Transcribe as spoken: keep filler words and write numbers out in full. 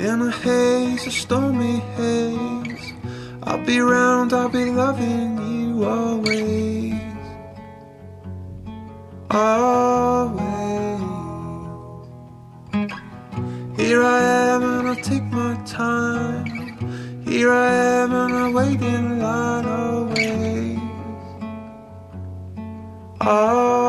in a haze, a stormy haze. I'll be round, I'll be loving you always, always. Here I am and I take my time. Here I am and I wait in line always, always.